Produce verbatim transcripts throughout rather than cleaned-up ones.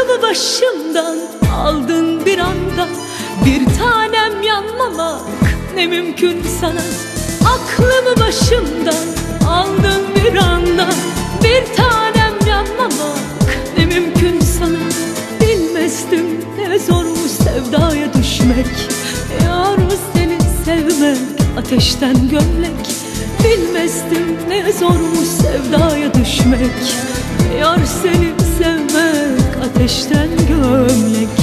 Aklımı başımdan aldın bir anda, bir tanem yanmamak ne mümkün sana. Aklımı başımdan aldın bir anda, bir tanem yanmamak ne mümkün sana. Bilmezdim ne zormuş sevdaya düşmek, yar seni sevmek ateşten gömlek. Bilmezdim ne zormuş sevdaya düşmek, yar seni sevmek ateşten gömlek.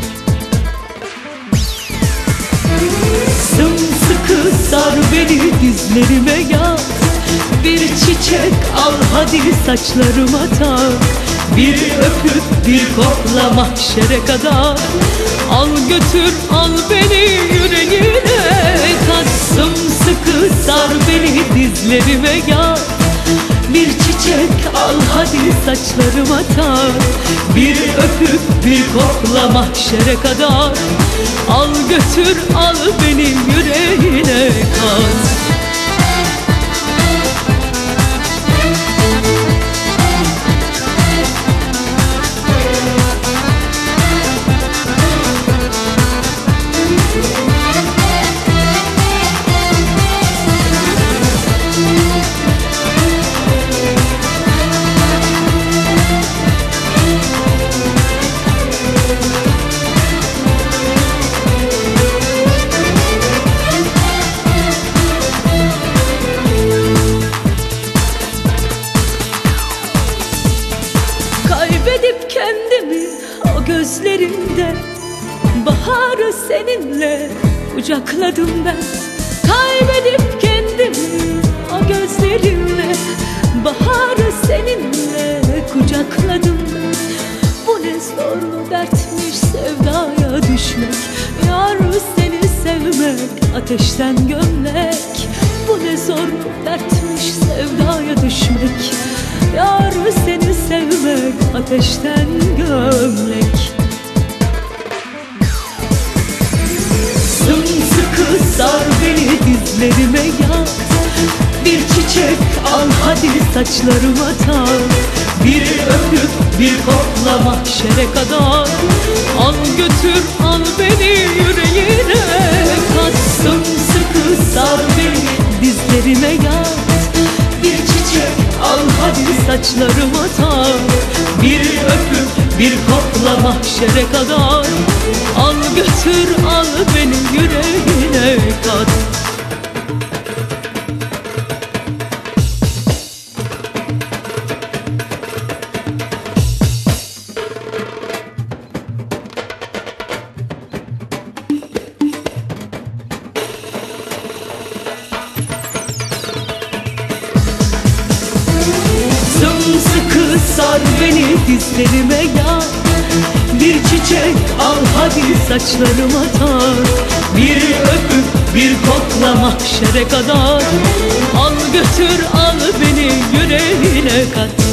Sımsıkı sar beni dizlerime yat, bir çiçek al hadi saçlarıma tak. Bir öpüp bir kokla mahşere kadar, al götür al beni yüreğine kat. Sımsıkı sar beni dizlerime yat, bir çiçek al hadi saçlarıma tak. Bir öpüp bir kokla mahşere kadar, al götür al beni yüreğine kat. Kaybedip kendimi o gözlerinde, baharı seninle kucakladım ben. Kaybedip kendimi o gözlerimle, baharı seninle kucakladım ben. Bu ne zorlu dertmiş sevdaya düşmek, yar seni sevmek ateşten gömlek. Bu ne zorlu dertmiş sevdaya düşmek, yar seni sevmek ateşten gömlek. Sımsıkı sar beni dizlerime yat, bir çiçek al hadi saçlarıma tak. Bir öpüp bir kokla mahşere kadar, al götür al beni yüreğine kat. Sımsıkı sar beni dizlerime yat, bir çiçek al hadi saçlarıma tak. Bir öpüp bir kokla mahşere kadar, al götür al beni yüreğine kat. Sımsıkı sar beni dizlerime yat, bir çiçek al hadi saçlarıma tak. Bir öpüp bir kokla mahşere kadar, al götür al beni yüreğine kat.